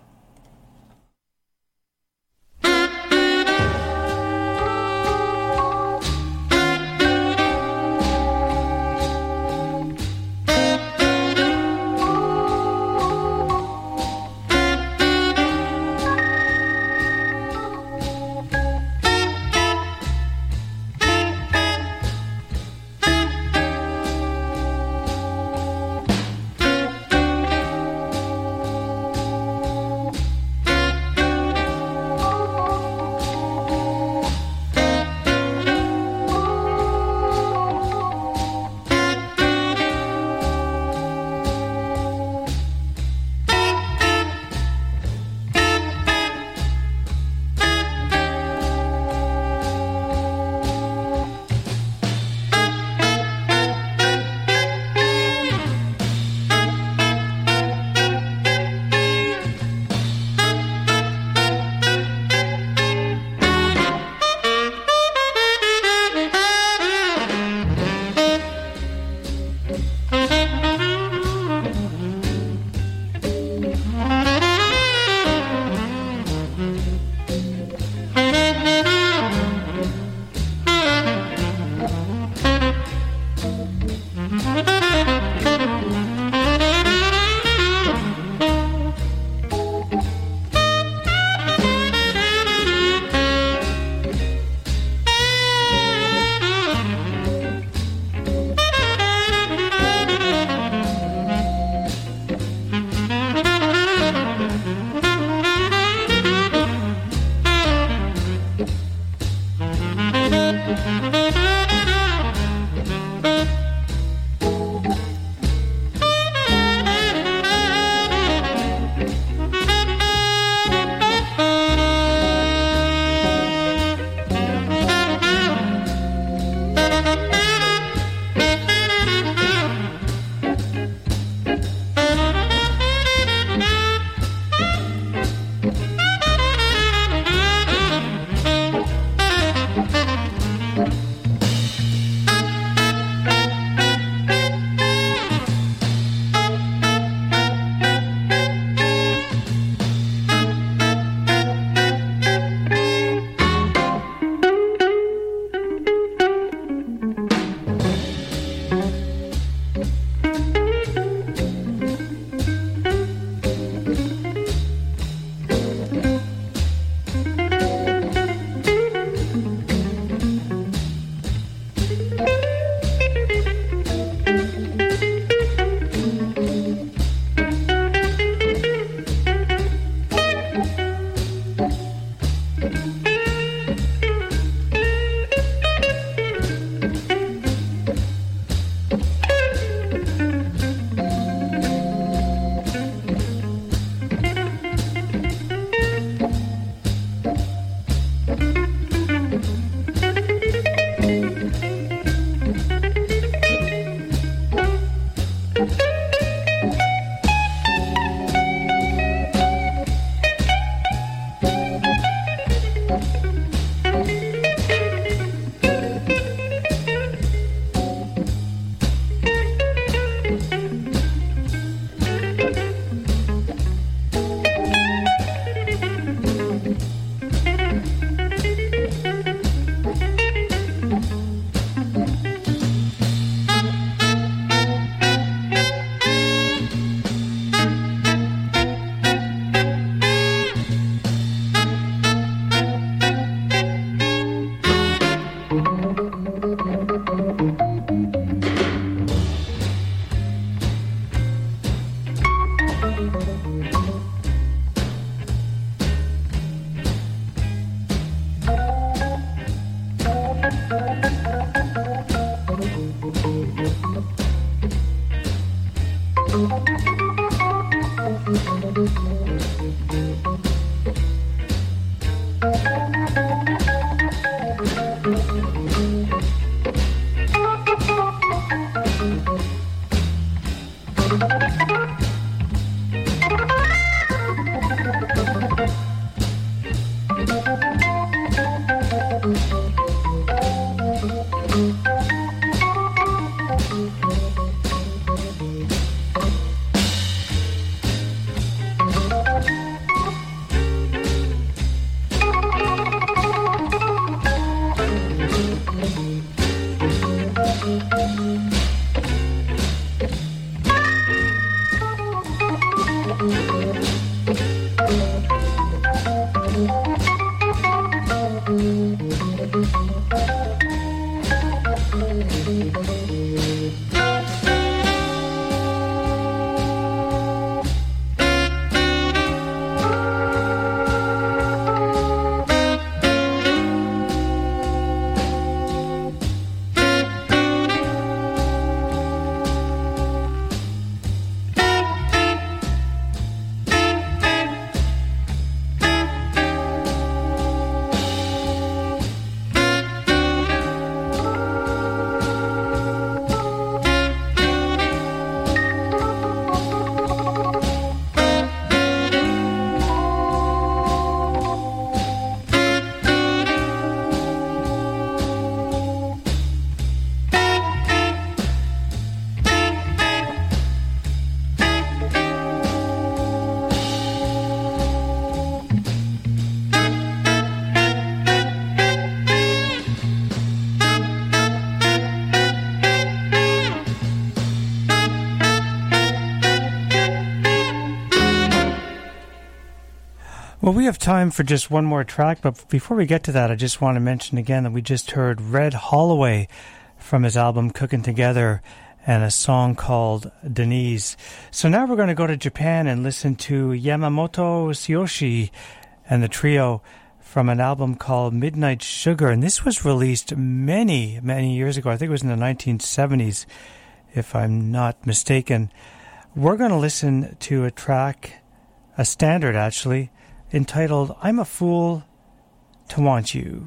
Speaker 1: Well, we have time for just one more track, but before we get to that, I just want to mention again that we just heard Red Holloway from his album Cooking Together and a song called Denise. So now we're going to go to Japan and listen to Yamamoto Tsuyoshi and the trio from an album called Midnight Sugar. And this was released many, many years ago. I think it was in the 1970s, if I'm not mistaken. We're going to listen to a track, a standard actually, entitled I'm a Fool to Want You.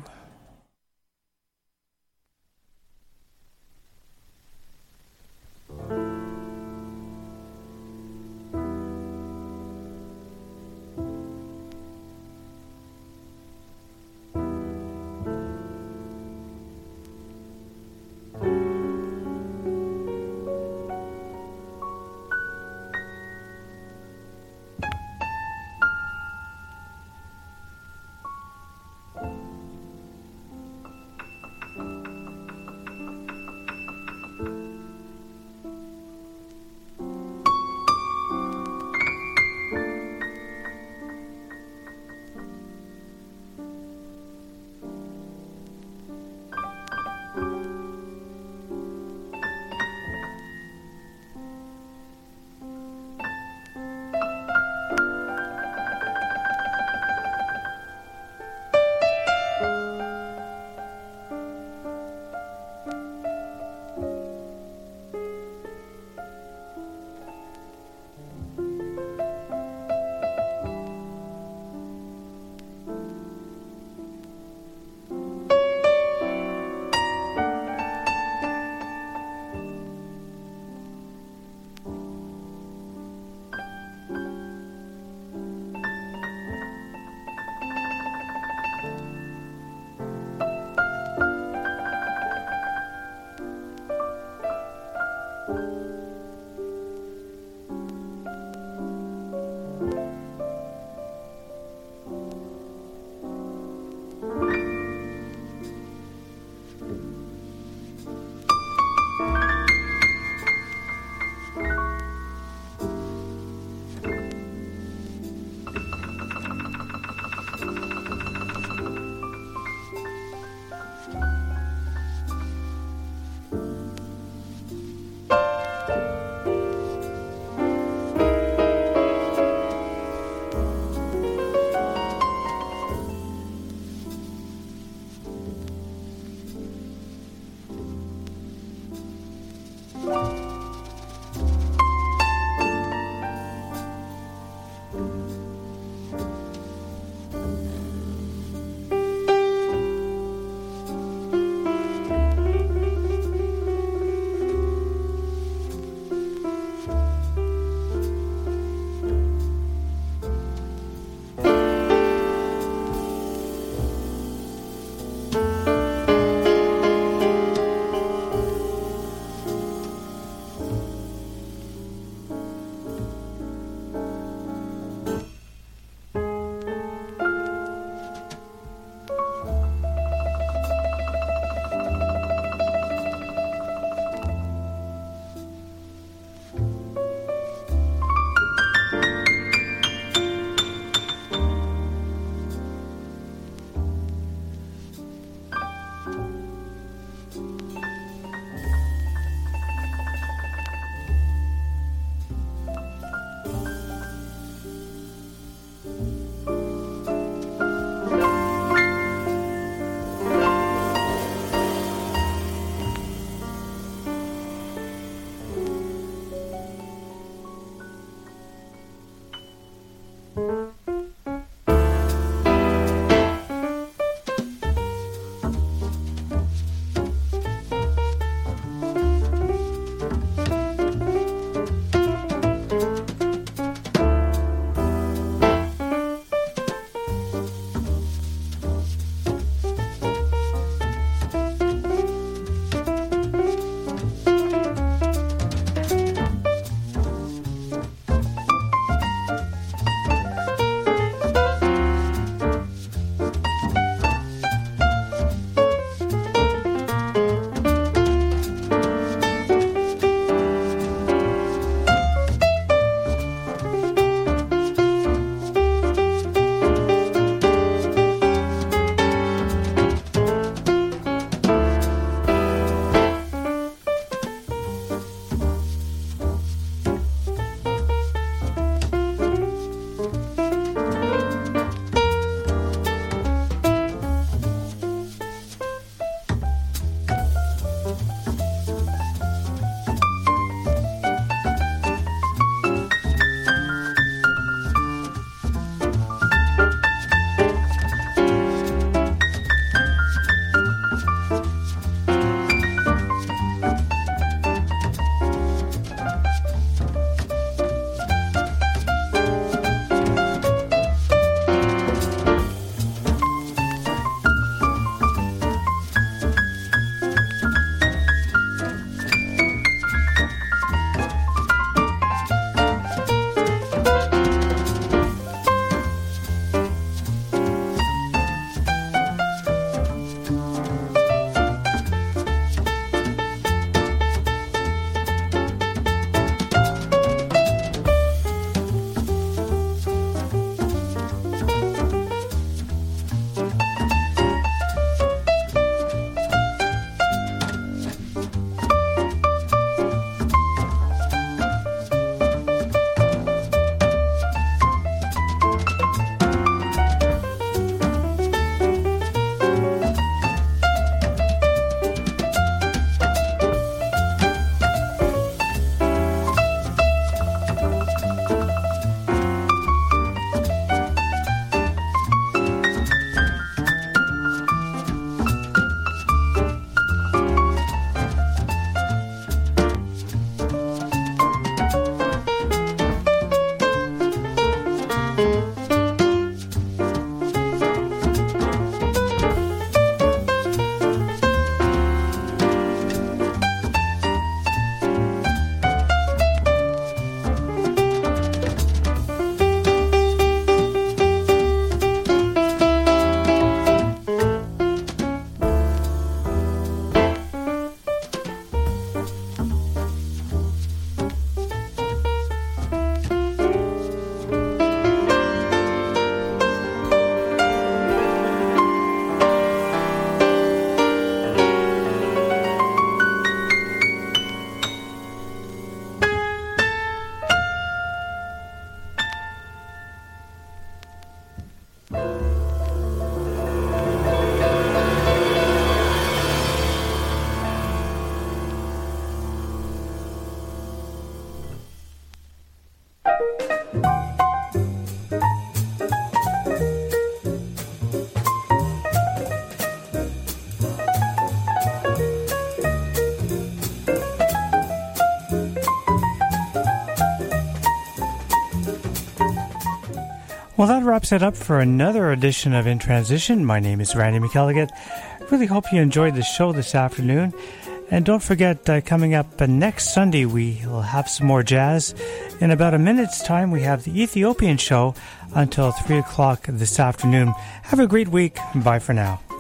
Speaker 1: Well, that wraps it up for another edition of In Transition. My name is Randy McElligott. Really hope you enjoyed the show this afternoon. And don't forget, coming up next Sunday, we will have some more jazz. In about a minute's time, we have the Ethiopian show until 3 o'clock this afternoon. Have a great week. Bye for now.